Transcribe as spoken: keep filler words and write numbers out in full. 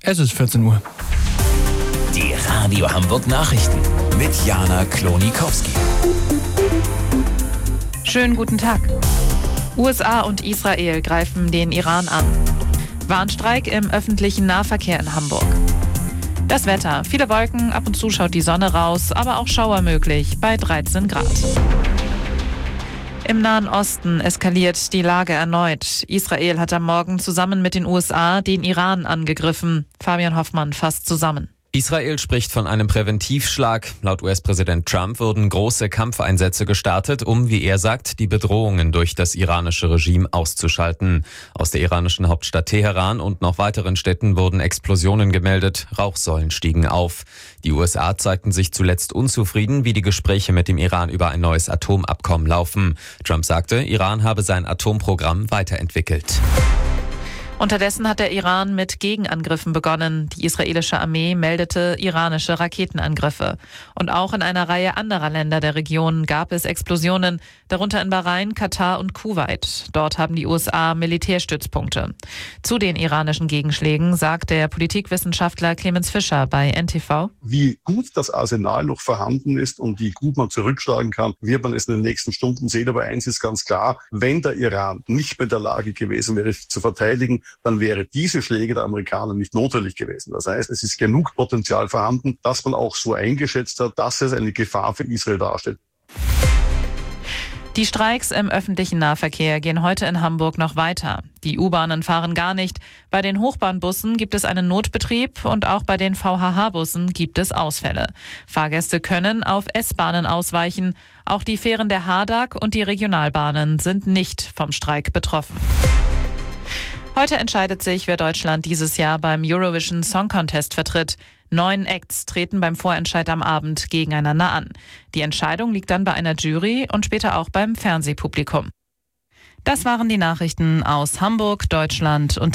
Es ist vierzehn Uhr. Die Radio Hamburg Nachrichten mit Jana Klonikowski. Schönen guten Tag. U S A und Israel greifen den Iran an. Warnstreik im öffentlichen Nahverkehr in Hamburg. Das Wetter. Viele Wolken, ab und zu schaut die Sonne raus, aber auch Schauer möglich bei dreizehn Grad. Im Nahen Osten eskaliert die Lage erneut. Israel hat am Morgen zusammen mit den U S A den Iran angegriffen. Fabian Hoffmann fasst zusammen. Israel spricht von einem Präventivschlag. Laut U S-Präsident Trump wurden große Kampfeinsätze gestartet, um, wie er sagt, die Bedrohungen durch das iranische Regime auszuschalten. Aus der iranischen Hauptstadt Teheran und noch weiteren Städten wurden Explosionen gemeldet, Rauchsäulen stiegen auf. Die U S A zeigten sich zuletzt unzufrieden, wie die Gespräche mit dem Iran über ein neues Atomabkommen laufen. Trump sagte, Iran habe sein Atomprogramm weiterentwickelt. Unterdessen hat der Iran mit Gegenangriffen begonnen. Die israelische Armee meldete iranische Raketenangriffe. Und auch in einer Reihe anderer Länder der Region gab es Explosionen, darunter in Bahrain, Katar und Kuwait. Dort haben die U S A Militärstützpunkte. Zu den iranischen Gegenschlägen sagt der Politikwissenschaftler Clemens Fischer bei N T V: Wie gut das Arsenal noch vorhanden ist und wie gut man zurückschlagen kann, wird man es in den nächsten Stunden sehen. Aber eins ist ganz klar, wenn der Iran nicht mehr in der Lage gewesen wäre, sich zu verteidigen, dann wäre diese Schläge der Amerikaner nicht notwendig gewesen. Das heißt, es ist genug Potenzial vorhanden, dass man auch so eingeschätzt hat, dass es eine Gefahr für Israel darstellt. Die Streiks im öffentlichen Nahverkehr gehen heute in Hamburg noch weiter. Die U-Bahnen fahren gar nicht. Bei den Hochbahnbussen gibt es einen Notbetrieb und auch bei den V H H-Bussen gibt es Ausfälle. Fahrgäste können auf S-Bahnen ausweichen. Auch die Fähren der H D A G und die Regionalbahnen sind nicht vom Streik betroffen. Heute entscheidet sich, wer Deutschland dieses Jahr beim Eurovision Song Contest vertritt. Neun Acts treten beim Vorentscheid am Abend gegeneinander an. Die Entscheidung liegt dann bei einer Jury und später auch beim Fernsehpublikum. Das waren die Nachrichten aus Hamburg, Deutschland und